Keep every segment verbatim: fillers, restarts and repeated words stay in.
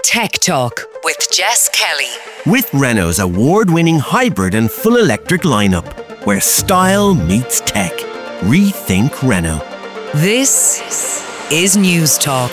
Tech Talk with Jess Kelly. With Renault's award-winning hybrid and full electric lineup, where style meets tech. Rethink Renault. This is News Talk.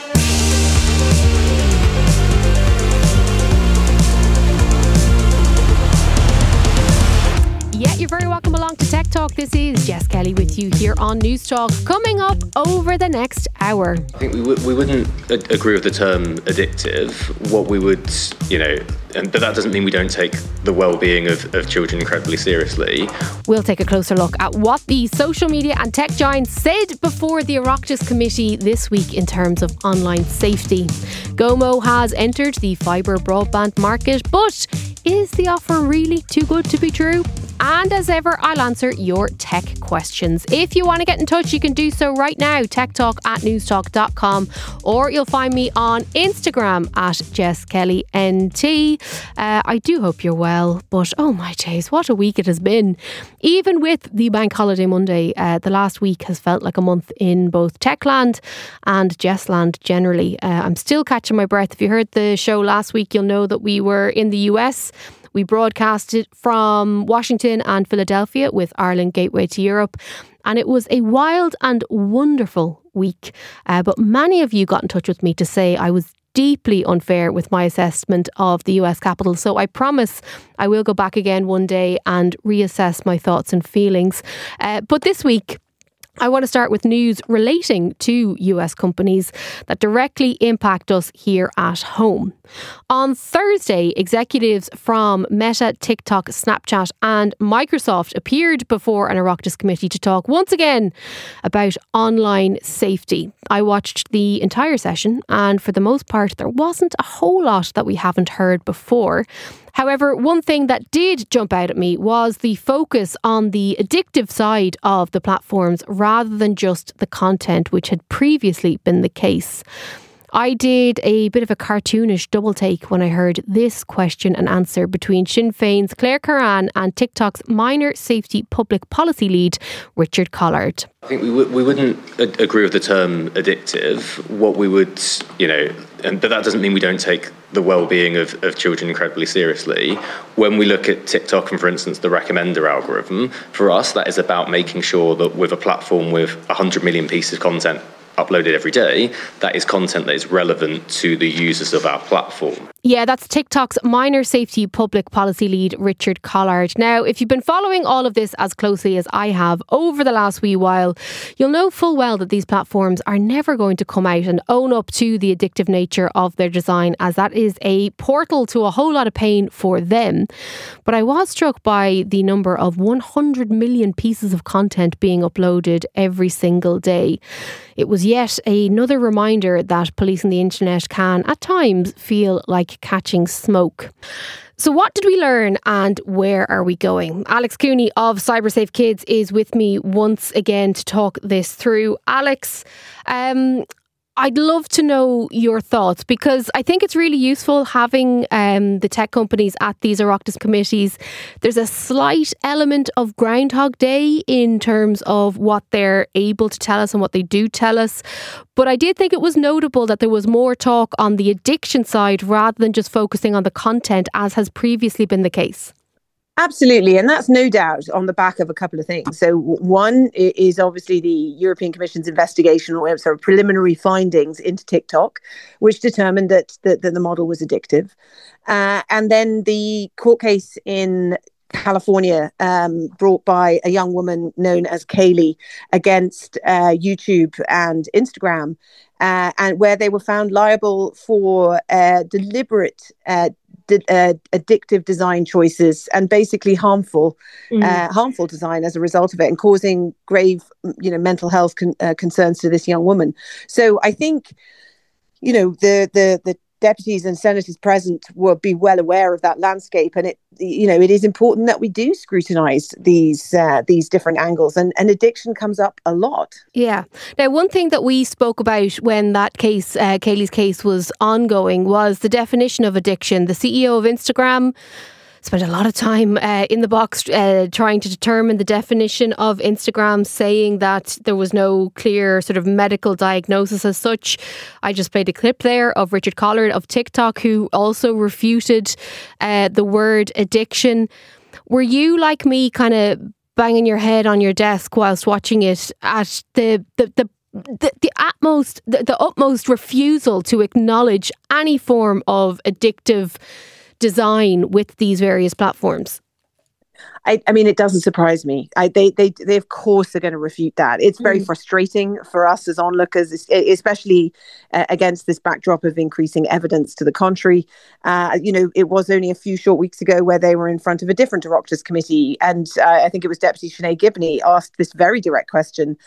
Yeah, you're very welcome along to Tech Talk. This is Jess Kelly with you here on News Talk. Coming up over the next hour. I think we, w- we wouldn't a- agree with the term addictive. What we would, you know, and, but that doesn't mean we don't take the well-being of, of children incredibly seriously. We'll take a closer look at what the social media and tech giants said before the Oireachtas Committee this week in terms of online safety. Gomo has entered the fibre broadband market, but is the offer really too good to be true? And as ever, I'll answer your tech questions. If you want to get in touch, you can do so right now. techtalk at newstalk dot com, or you'll find me on Instagram at Jess Kelly N T. Uh, I do hope you're well, but oh my days, what a week it has been. Even with the bank holiday Monday, uh, the last week has felt like a month in both Techland and Jessland generally. Uh, I'm still catching my breath. If you heard the show last week, you'll know that we were in the U S. We broadcasted from Washington and Philadelphia with Ireland Gateway to Europe. And it was a wild and wonderful week. Uh, but many of you got in touch with me to say I was deeply unfair with my assessment of the U S Capitol. So I promise I will go back again one day and reassess my thoughts and feelings. Uh, but this week, I want to start with news relating to U S companies that directly impact us here at home. On Thursday, executives from Meta, TikTok, Snapchat and Microsoft appeared before an Oireachtas committee to talk once again about online safety. I watched the entire session and for the most part there wasn't a whole lot that we haven't heard before. However, one thing that did jump out at me was the focus on the addictive side of the platforms rather than just the content, which had previously been the case. I did a bit of a cartoonish double take when I heard this question and answer between Sinn Féin's Claire Curran and TikTok's minor safety public policy lead, Richard Collard. I think we, w- we wouldn't a- agree with the term addictive. What we would, you know, and, but that doesn't mean we don't take the well-being of, of children incredibly seriously. When we look at TikTok and, for instance, the recommender algorithm, for us, that is about making sure that with a platform with one hundred million pieces of content uploaded every day, that is content that is relevant to the users of our platform. Yeah, that's TikTok's minor safety public policy lead, Richard Collard. Now, if you've been following all of this as closely as I have over the last wee while, you'll know full well that these platforms are never going to come out and own up to the addictive nature of their design, as that is a portal to a whole lot of pain for them. But I was struck by the number of one hundred million pieces of content being uploaded every single day. It was yet another reminder that policing the internet can, at times, feel like catching smoke. So what did we learn and where are we going? Alex Cooney of CyberSafe Kids is with me once again to talk this through. Alex, um, I'd love to know your thoughts because I think it's really useful having um, the tech companies at these Oireachtas committees. There's a slight element of Groundhog Day in terms of what they're able to tell us and what they do tell us. But I did think it was notable that there was more talk on the addiction side rather than just focusing on the content, as has previously been the case. Absolutely. And that's no doubt on the back of a couple of things. So one is obviously the European Commission's investigation or sort of preliminary findings into TikTok, which determined that, that, that the model was addictive. Uh, and then the court case in California um, brought by a young woman known as Kaylee against uh, YouTube and Instagram, uh, and where they were found liable for uh, deliberate uh, di- uh, addictive design choices and basically harmful, mm. uh, harmful design as a result of it, and causing grave, you know, mental health con- uh, concerns to this young woman. So I think, you know, the the the deputies and senators present will be well aware of that landscape, and it, you know, it is important that we do scrutinise these uh, these different angles, and, and addiction comes up a lot. Yeah. Now, one thing that we spoke about when that case, uh, Kaylee's case, was ongoing was the definition of addiction. The C E O of Instagram spent a lot of time uh, in the box uh, trying to determine the definition of Instagram, saying that there was no clear sort of medical diagnosis as such. I just played a clip there of Richard Collard of TikTok, who also refuted uh, the word addiction. Were you, like me, kind of banging your head on your desk whilst watching it at the the the the, the utmost the, the utmost refusal to acknowledge any form of addictive design with these various platforms? I, I mean, it doesn't surprise me. I, they, they, they, of course, are going to refute that. It's very mm. frustrating for us as onlookers, especially uh, against this backdrop of increasing evidence to the contrary. Uh, you know, it was only a few short weeks ago where they were in front of a different Oireachtas committee, and uh, I think it was Deputy Sinead Gibney asked this very direct question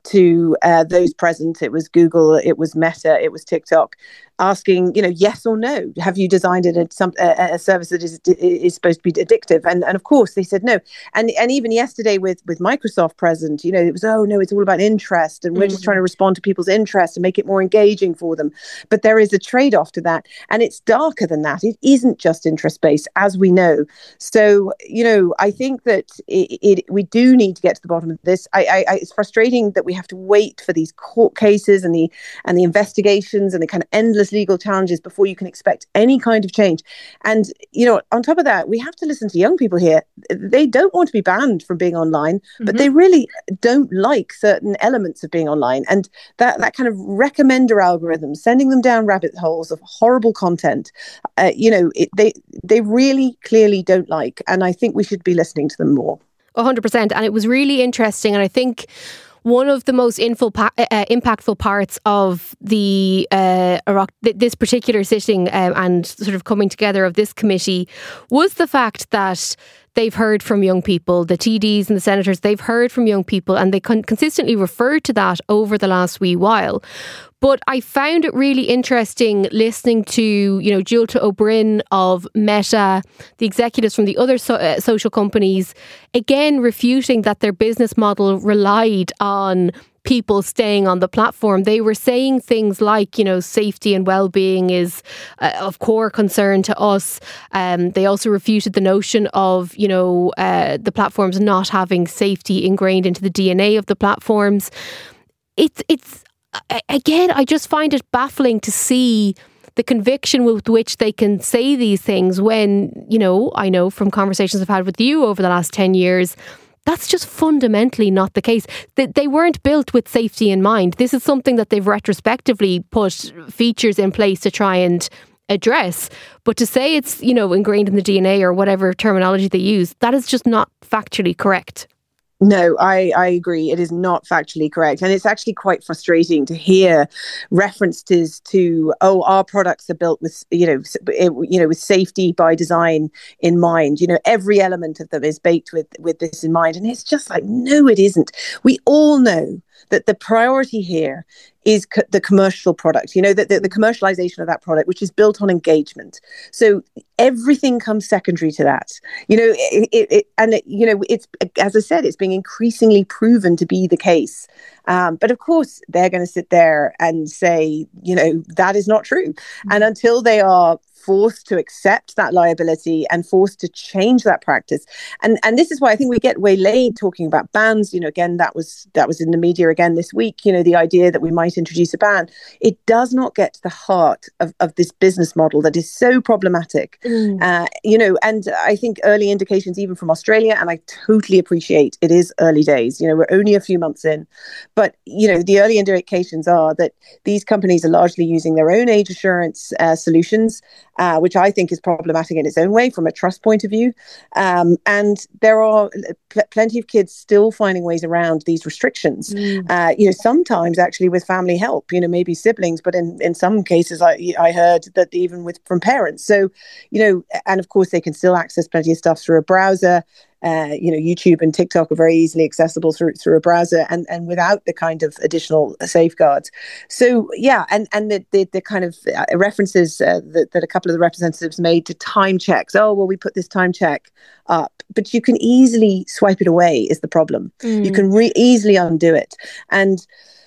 to uh, those present. It was Google, it was Meta, it was TikTok, asking, you know, yes or no, have you designed it as some a, a service that is is supposed to be addictive? And and of course they said no. And and even yesterday with with Microsoft present, you know, it was, oh no, it's all about interest, and we're mm-hmm. just trying to respond to people's interest and make it more engaging for them. But there is a trade-off to that, and it's darker than that. It isn't just interest-based, as we know. So, you know, I think that it, it we do need to get to the bottom of this. I, I, it's frustrating that we have to wait for these court cases and the and the investigations and the kind of endless legal challenges before you can expect any kind of change. And, you know, on top of that, we have to listen to young people here. They don't want to be banned from being online, mm-hmm. but they really don't like certain elements of being online. And that, that kind of recommender algorithm, sending them down rabbit holes of horrible content, uh, you know, it, they they really clearly don't like. And I think we should be listening to them more. one hundred percent. And it was really interesting. And I think one of the most info, uh, impactful parts of the uh, Iraq, this particular sitting uh, and sort of coming together of this committee was the fact that they've heard from young people, the T Ds and the senators, they've heard from young people, and they con- consistently referred to that over the last wee while. But I found it really interesting listening to, you know, Júlta Ó Broin of Meta, the executives from the other so, uh, social companies, again refuting that their business model relied on people staying on the platform. They were saying things like, you know, safety and well-being is uh, of core concern to us. Um, they also refuted the notion of, you know, uh, the platforms not having safety ingrained into the D N A of the platforms. It's it's again, I just find it baffling to see the conviction with which they can say these things when, you know, I know from conversations I've had with you over the last ten years, that's just fundamentally not the case. They, they weren't built with safety in mind. This is something that they've retrospectively put features in place to try and address. But to say it's, you know, ingrained in the D N A or whatever terminology they use, that is just not factually correct. No, I, I agree. It is not factually correct. And it's actually quite frustrating to hear references to, oh, our products are built with, you know, you know, with safety by design in mind. You know, every element of them is baked with, with this in mind. And it's just like, no, it isn't. We all know that the priority here is co- the commercial product, you know, that the, the commercialization of that product, which is built on engagement. So everything comes secondary to that, you know, it, it, it, and, it, you know, it's, as I said, it's being increasingly proven to be the case. Um, but of course, they're going to sit there and say, you know, that is not true. Mm-hmm. And until they are forced to accept that liability and forced to change that practice. And and this is why I think we get waylaid talking about bans. You know, again, that was that was in the media again this week, you know, the idea that we might introduce a ban. It does not get to the heart of, of this business model that is so problematic. Mm. Uh, you know, and I think early indications even from Australia, and I totally appreciate it is early days, you know, we're only a few months in, but, you know, the early indications are that these companies are largely using their own age assurance uh, solutions, Uh, which I think is problematic in its own way from a trust point of view. Um, and there are pl- plenty of kids still finding ways around these restrictions, mm. uh, you know, sometimes actually with family help, you know, maybe siblings, but in, in some cases I, I heard that even with from parents. So, you know, and of course they can still access plenty of stuff through a browser. Uh, you know, YouTube and TikTok are very easily accessible through through a browser and, and without the kind of additional safeguards. So, yeah, and, and the, the, the kind of references uh, that, that a couple of the representatives made to time checks. Oh, well, we put this time check up, but you can easily swipe it away is the problem. Mm. You can re- easily undo it. And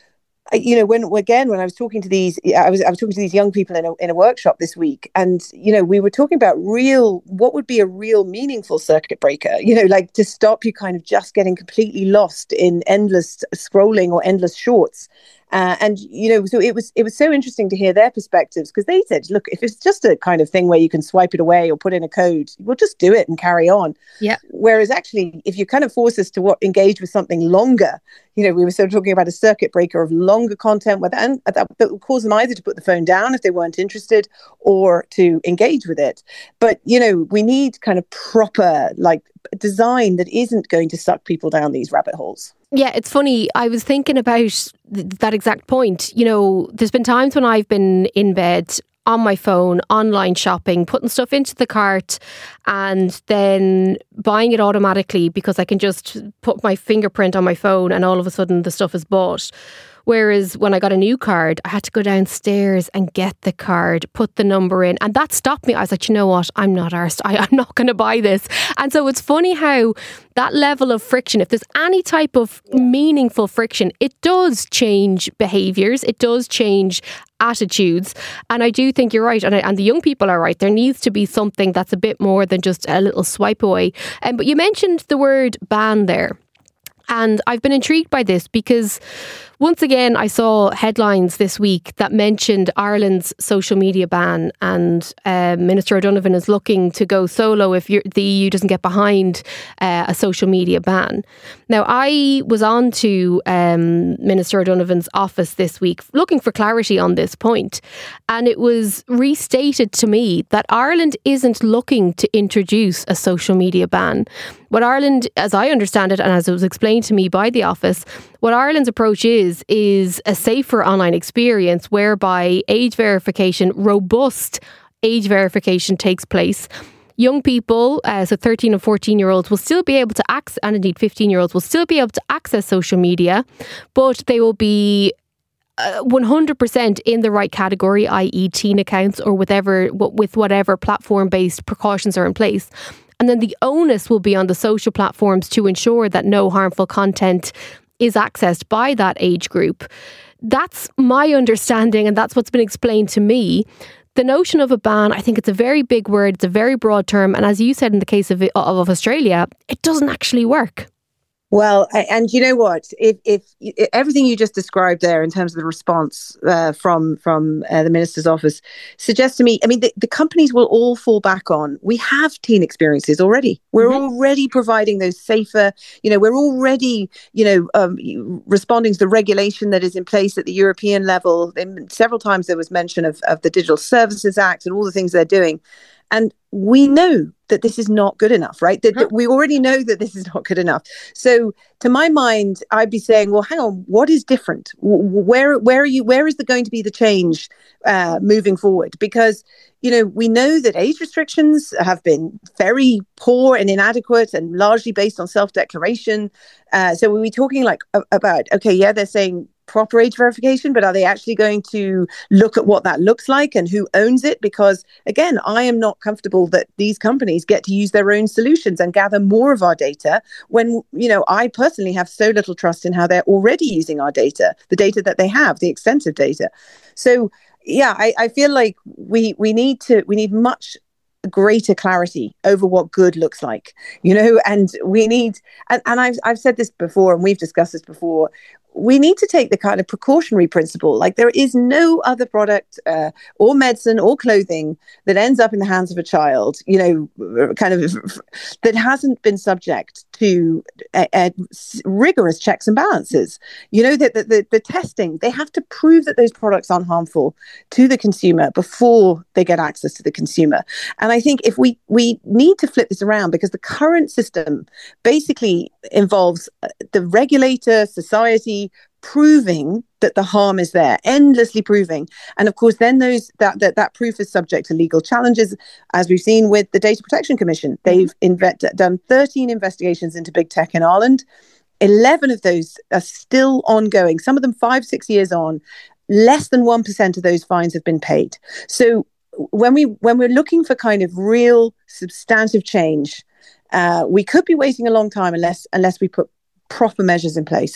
you know, when again, when I was talking to these, I was I was talking to these young people in a in a workshop this week, and you know, we were talking about real, what would be a real meaningful circuit breaker, you know, like to stop you kind of just getting completely lost in endless scrolling or endless shorts. Uh, and, you know, so it was it was so interesting to hear their perspectives, because they said, look, if it's just a kind of thing where you can swipe it away or put in a code, we'll just do it and carry on. Yeah. Whereas actually, if you kind of force us to what, engage with something longer, you know, we were sort of talking about a circuit breaker of longer content with, and that, that would cause them either to put the phone down if they weren't interested or to engage with it. But, you know, we need kind of proper like design that isn't going to suck people down these rabbit holes. Yeah, it's funny. I was thinking about th- that exact point. You know, there's been times when I've been in bed on my phone, online shopping, putting stuff into the cart and then buying it automatically because I can just put my fingerprint on my phone and all of a sudden the stuff is bought. Whereas when I got a new card, I had to go downstairs and get the card, put the number in. And that stopped me. I was like, you know what? I'm not arsed. I, I'm not going to buy this. And so it's funny how that level of friction, if there's any type of meaningful friction, it does change behaviours. It does change attitudes. And I do think you're right. And, I, and the young people are right. There needs to be something that's a bit more than just a little swipe away. Um, but you mentioned the word ban there. And I've been intrigued by this because once again, I saw headlines this week that mentioned Ireland's social media ban, and uh, Minister O'Donovan is looking to go solo if you're, the E U doesn't get behind uh, a social media ban. Now, I was on to um, Minister O'Donovan's office this week looking for clarity on this point, and it was restated to me that Ireland isn't looking to introduce a social media ban. What Ireland, as I understand it, and as it was explained to me by the office, what Ireland's approach is, is a safer online experience whereby age verification, robust age verification takes place. Young people, uh, so thirteen and fourteen year olds will still be able to access, and indeed fifteen year olds will still be able to access social media, but they will be Uh, one hundred percent in the right category, that is teen accounts or whatever, with whatever platform-based precautions are in place. And then the onus will be on the social platforms to ensure that no harmful content is accessed by that age group. That's my understanding, and that's what's been explained to me. The notion of a ban, I think it's a very big word, it's a very broad term, and as you said in the case of, of Australia, it doesn't actually work. Well, and you know what? If, if, if everything you just described there in terms of the response uh, from from uh, the minister's office suggests to me, I mean, the, the companies will all fall back on. We have teen experiences already. We're mm-hmm. already providing those safer. You know, we're already, you know, um, responding to the regulation that is in place at the European level. And several times there was mention of, of the Digital Services Act and all the things they're doing. And we know that this is not good enough, right? That, that we already know that this is not good enough. So to my mind, I'd be saying, well, hang on, what is different? Where where are you? Where is there going to be the change uh, moving forward? Because, you know, we know that age restrictions have been very poor and inadequate and largely based on self-declaration. Uh, so we're talking like about, okay, yeah, they're saying proper age verification, but are they actually going to look at what that looks like and who owns it? Because again, I am not comfortable that these companies get to use their own solutions and gather more of our data when, you know, I personally have so little trust in how they're already using our data, the data that they have, the extensive data. So yeah, I, I feel like we we need to we need much greater clarity over what good looks like, you know, and we need, and, and I've I've said this before, and we've discussed this before. We need to take the kind of precautionary principle. Like there is no other product uh, or medicine or clothing that ends up in the hands of a child, you know, kind of that hasn't been subject to uh, uh, rigorous checks and balances. You know, that the, the, the testing, they have to prove that those products aren't harmful to the consumer before they get access to the consumer. And I think if we, we need to flip this around, because the current system basically involves the regulator, society, proving that the harm is there, endlessly proving. And of course, then those that, that that proof is subject to legal challenges, as we've seen with the Data Protection Commission. They've inve- done thirteen investigations into big tech in Ireland. eleven of those are still ongoing, some of them five, six years on. Less than one percent of those fines have been paid. So when, we, when we're looking for kind of real substantive change, uh, we could be waiting a long time unless unless we put proper measures in place.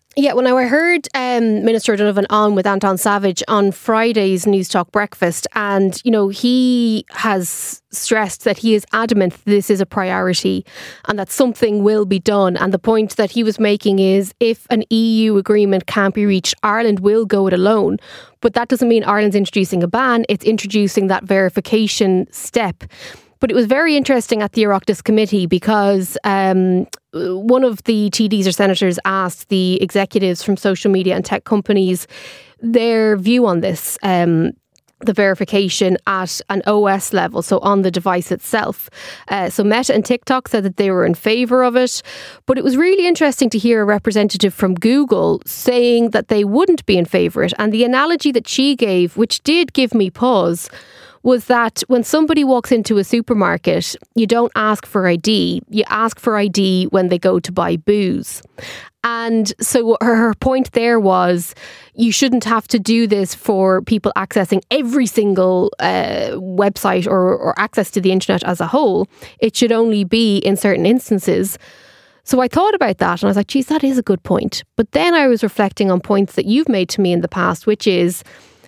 Yeah, when I heard um, Minister Donovan on with Anton Savage on Friday's News Talk breakfast, and, you know, he has stressed that he is adamant this is a priority and that something will be done. And the point that he was making is if an E U agreement can't be reached, Ireland will go it alone. But that doesn't mean Ireland's introducing a ban. It's introducing that verification step. But it was very interesting at the Oireachtas committee because um, one of the T Ds or senators asked the executives from social media and tech companies their view on this, um, the verification at an O S level, so on the device itself. Uh, so Meta and TikTok said that they were in favour of it. But it was really interesting to hear a representative from Google saying that they wouldn't be in favour of it. And the analogy that she gave, which did give me pause, was that when somebody walks into a supermarket, you don't ask for I D. You ask for I D when they go to buy booze. And so her, her point there was you shouldn't have to do this for people accessing every single uh, website or, or access to the internet as a whole. It should only be in certain instances. So I thought about that and I was like, geez, that is a good point. But then I was reflecting on points that you've made to me in the past, which is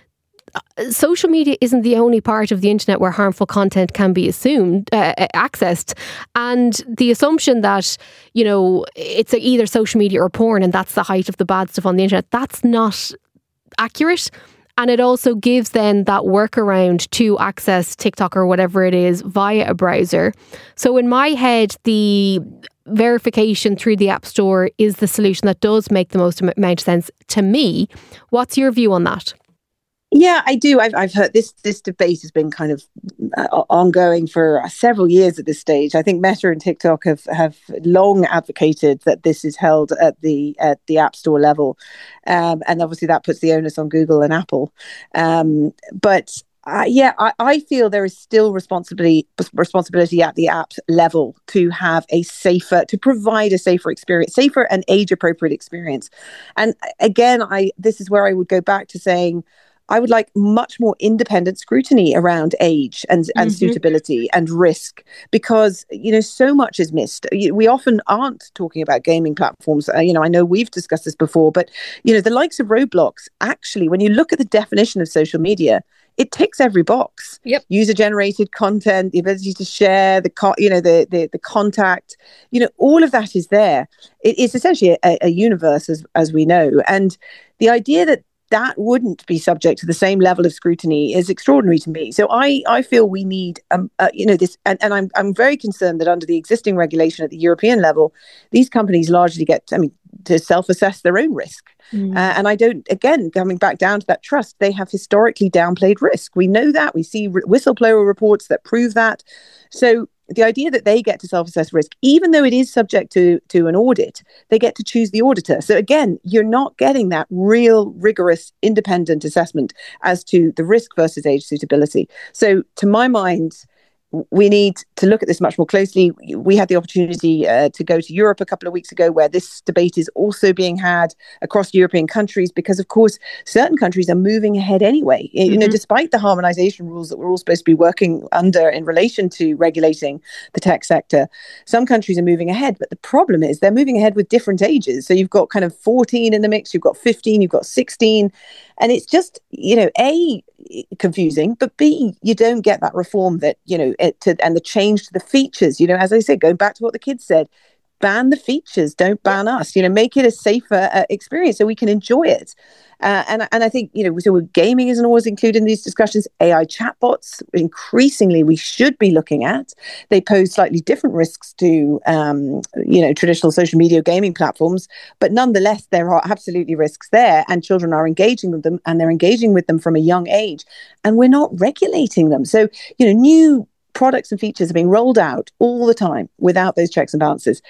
social media isn't the only part of the internet where harmful content can be assumed, uh, accessed. And the assumption that, you know, it's either social media or porn and that's the height of the bad stuff on the internet, that's not accurate. And it also gives then that workaround to access TikTok or whatever it is via a browser. So in my head, the verification through the App Store is the solution that does make the most amount of sense to me. What's your view on that? Yeah, I do. I've, I've heard this this debate has been kind of uh, ongoing for uh, several years at this stage. I think Meta and TikTok have, have long advocated that this is held at the at the App Store level. Um, and obviously that puts the onus on Google and Apple. Um, but uh, yeah, I, I feel there is still responsibility responsibility at the app level to have a safer, to provide a safer experience, safer and age appropriate experience. And again, I this is where I would go back to saying, I would like much more independent scrutiny around age and, and mm-hmm. suitability and risk, because, you know, so much is missed. We often aren't talking about gaming platforms. Uh, you know, I know we've discussed this before, but, you know, the likes of Roblox, actually, when you look at the definition of social media, it ticks every box. Yep. User-generated content, the ability to share, the co- you know, the, the the contact, you know, all of that is there. It is essentially a, a universe, as as we know, and the idea that that wouldn't be subject to the same level of scrutiny is extraordinary to me. So I, I feel we need, um, uh, you know, this, and, and I'm I'm very concerned that under the existing regulation at the European level, these companies largely get, I mean, to self-assess their own risk. Mm. Uh, and I don't, again, coming back down to that trust, they have historically downplayed risk. We know that. We see re- whistleblower reports that prove that. So the idea that they get to self-assess risk, even though it is subject to, to an audit, they get to choose the auditor. So again, you're not getting that real rigorous independent assessment as to the risk versus age suitability. So to my mind, we need to look at this much more closely. We had the opportunity uh, to go to Europe a couple of weeks ago, where this debate is also being had across European countries, because, of course, certain countries are moving ahead anyway. Mm-hmm. You know, despite the harmonization rules that we're all supposed to be working under in relation to regulating the tech sector, some countries are moving ahead. But the problem is they're moving ahead with different ages. So you've got kind of fourteen in the mix, you've got fifteen, you've got sixteen. And it's just, you know, A, confusing, but B, you don't get that reform that, you know, it to, and the change to the features, you know, as I said, going back to what the kids said, ban the features, don't ban us, you know, make it a safer uh, experience so we can enjoy it. Uh, and, and I think, you know, so gaming isn't always included in these discussions. A I chatbots, increasingly, we should be looking at. They pose slightly different risks to, um, you know, traditional social media gaming platforms. But nonetheless, there are absolutely risks there. And children are engaging with them, and they're engaging with them from a young age. And we're not regulating them. So, you know, new products and features are being rolled out all the time without those checks and balances.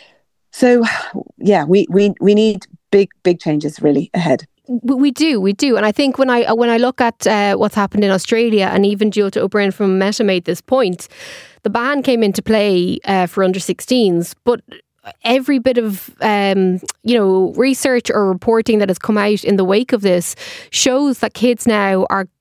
So, yeah, we we we need big, big changes really ahead. We do, we do. And I think when I when I look at uh, what's happened in Australia, and even Jolta O'Brien from Meta made this point, the ban came into play uh, for under sixteens, but every bit of um, you know, research or reporting that has come out in the wake of this shows that kids now are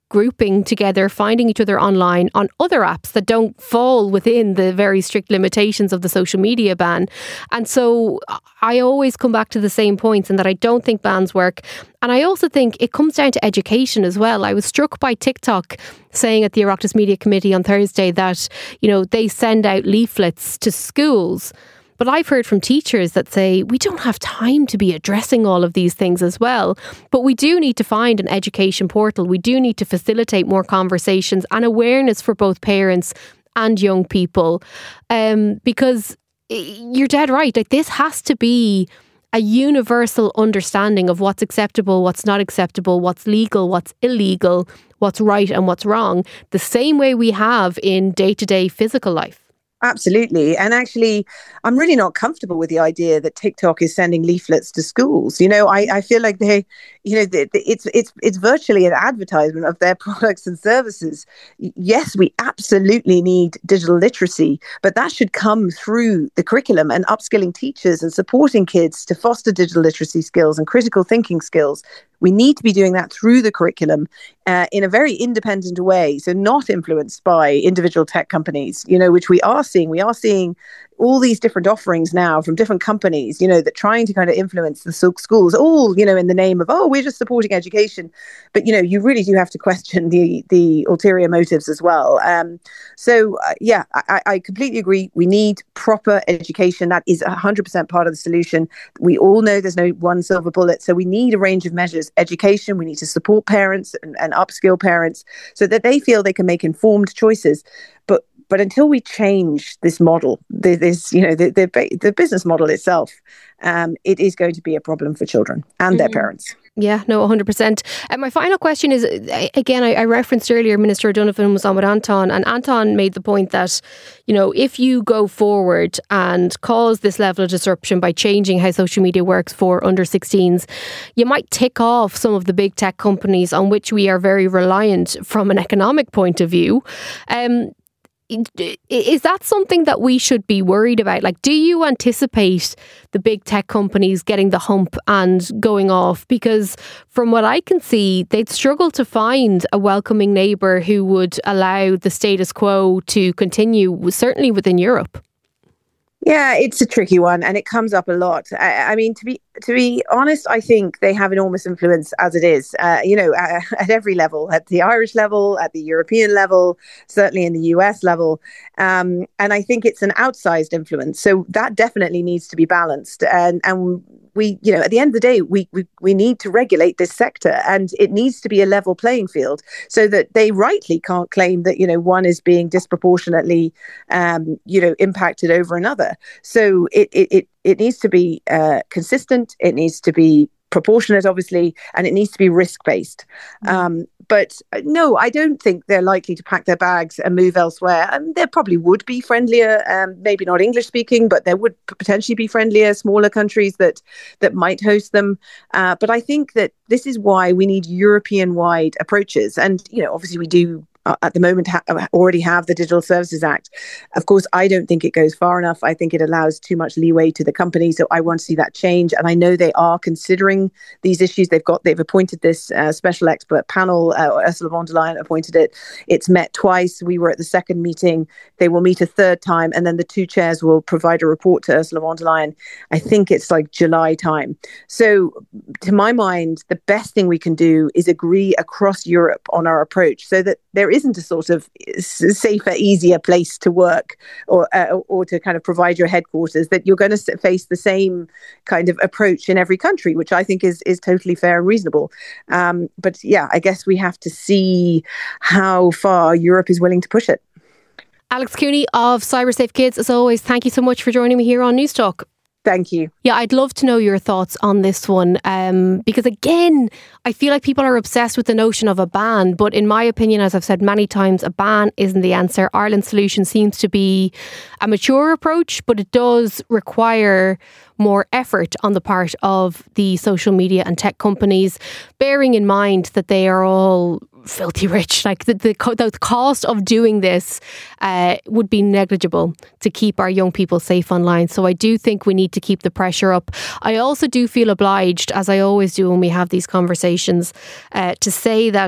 grouping together, finding each other online on other apps that don't fall within the very strict limitations of the social media ban. And so I always come back to the same points, and that I don't think bans work. And I also think it comes down to education as well. I was struck by TikTok saying at the Oireachtas Media Committee on Thursday that, you know, they send out leaflets to schools. But I've heard from teachers that say, we don't have time to be addressing all of these things as well. But we do need to find an education portal. We do need to facilitate more conversations and awareness for both parents and young people. Um, because you're dead right. Like, this has to be a universal understanding of what's acceptable, what's not acceptable, what's legal, what's illegal, what's right and what's wrong, the same way we have in day-to-day physical life. Absolutely. And actually, I'm really not comfortable with the idea that TikTok is sending leaflets to schools. You know, I, I feel like they, you know, the, the, it's it's it's virtually an advertisement of their products and services. Yes, we absolutely need digital literacy, but that should come through the curriculum and upskilling teachers and supporting kids to foster digital literacy skills and critical thinking skills. We need to be doing that through the curriculum uh, in a very independent way, so not influenced by individual tech companies, you know, which we are seeing. We are seeing all these different offerings now from different companies, you know, that trying to kind of influence the schools, all, you know, in the name of, oh, we're just supporting education. But, you know, you really do have to question the the ulterior motives as well. Um, so, uh, yeah, I, I completely agree. We need proper education. That is one hundred percent part of the solution. We all know there's no one silver bullet. So we need a range of measures. Education, we need to support parents and, and upskill parents so that they feel they can make informed choices. But But until we change this model, this, you know, the the, the business model itself, um, it is going to be a problem for children and their mm-hmm. parents. Yeah, no, one hundred percent. And my final question is, again, I, I referenced earlier, Minister O'Donovan was on with Anton, and Anton made the point that, you know, if you go forward and cause this level of disruption by changing how social media works for under sixteens, you might tick off some of the big tech companies on which we are very reliant from an economic point of view. Um, Is that something that we should be worried about? Like, do you anticipate the big tech companies getting the hump and going off? Because from what I can see, they'd struggle to find a welcoming neighbour who would allow the status quo to continue, certainly within Europe. Yeah, it's a tricky one, and it comes up a lot. I, I mean, to be to be honest, I think they have enormous influence as it is. Uh, you know, uh, at every level, at the Irish level, at the European level, certainly in the U S level, um, and I think it's an outsized influence. So that definitely needs to be balanced, and and we, you know, at the end of the day, we we we need to regulate this sector, and it needs to be a level playing field, so that they rightly can't claim that, you know, one is being disproportionately, um, you know, impacted over another. So it it it, it needs to be uh, consistent. It needs to be proportionate, obviously, and it needs to be risk-based. Mm-hmm. Um, but no, I don't think they're likely to pack their bags and move elsewhere. And there probably would be friendlier, um, maybe not English-speaking, but there would potentially be friendlier, smaller countries that that might host them. Uh, but I think that this is why we need European-wide approaches. And, you know, obviously we do Uh, at the moment ha- already have the Digital Services Act. Of course, I don't think it goes far enough. I think it allows too much leeway to the company. So I want to see that change. And I know they are considering these issues. They've got, they've appointed this uh, special expert panel. Uh, Ursula von der Leyen appointed it. It's met twice. We were at the second meeting. They will meet a third time. And then the two chairs will provide a report to Ursula von der Leyen. I think it's like July time. So to my mind, the best thing we can do is agree across Europe on our approach so that there isn't a sort of safer, easier place to work or uh, or to kind of provide your headquarters, that you're going to face the same kind of approach in every country, which I think is is totally fair and reasonable. Um, but yeah, I guess we have to see how far Europe is willing to push it. Alex Cooney of CyberSafe Kids, as always, thank you so much for joining me here on Newstalk. Thank you. Yeah, I'd love to know your thoughts on this one, um, because again, I feel like people are obsessed with the notion of a ban, but in my opinion, as I've said many times, a ban isn't the answer. Ireland's solution seems to be a mature approach, but it does require more effort on the part of the social media and tech companies, bearing in mind that they are all filthy rich. Like the, the, the cost of doing this uh, would be negligible to keep our young people safe online. So I do think we need to keep the pressure up. I also do feel obliged, as I always do when we have these conversations, uh, to say that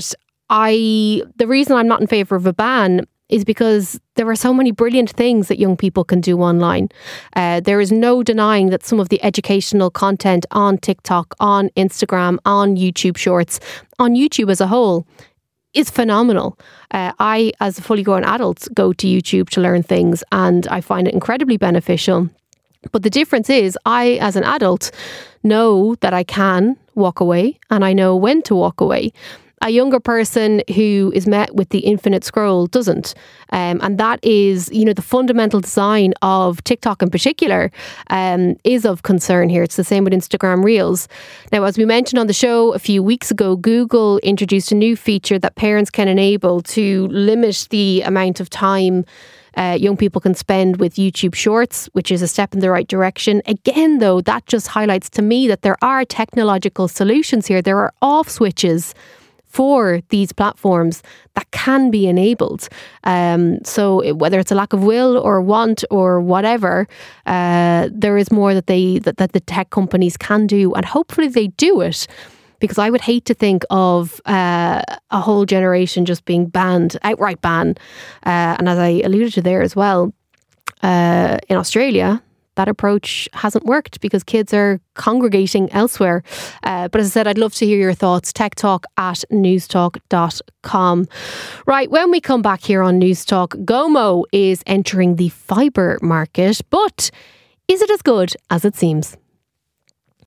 I the reason I'm not in favour of a ban is because there are so many brilliant things that young people can do online. Uh, there is no denying that some of the educational content on TikTok, on Instagram, on YouTube Shorts, on YouTube as a whole is phenomenal. Uh, I, as a fully grown adult, go to YouTube to learn things and I find it incredibly beneficial. But the difference is I, as an adult, know that I can walk away and I know when to walk away. A younger person who is met with the infinite scroll doesn't. Um, and that is, you know, the fundamental design of TikTok in particular um, is of concern here. It's the same with Instagram Reels. Now, as we mentioned on the show a few weeks ago, Google introduced a new feature that parents can enable to limit the amount of time Uh, young people can spend with YouTube Shorts, which is a step in the right direction. Again, though, that just highlights to me that there are technological solutions here. There are off switches for these platforms that can be enabled. Um, so it, whether it's a lack of will or want or whatever, uh, there is more that they that, that the tech companies can do, and hopefully they do it. Because I would hate to think of uh, a whole generation just being banned, outright banned. Uh, and as I alluded to there as well, uh, in Australia, that approach hasn't worked because kids are congregating elsewhere. Uh, but as I said, I'd love to hear your thoughts. tech talk at newstalk dot com. Right, when we come back here on Newstalk, Gomo is entering the fibre market, but is it as good as it seems?